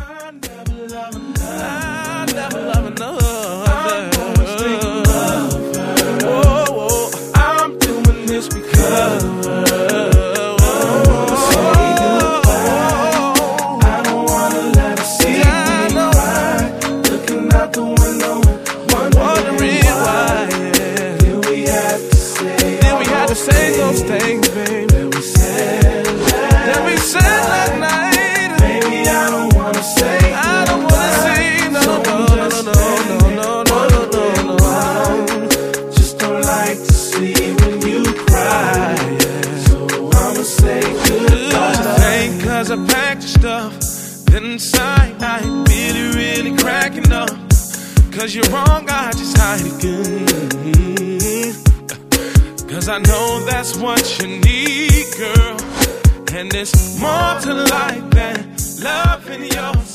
I'm doing this because I don't wanna let her see me cry, looking out the window, wondering why. Did we have to say those things, baby? That we said that night. Baby, I don't wanna say. I don't wanna say no. Just don't like to see when you cry. So I'ma say goodbye. Cause I packed your stuff, then inside I ain't really cracking up. Cause you're wrong, I just hide it good. Cause I know that's what you need, girl. And it's more to life than love in your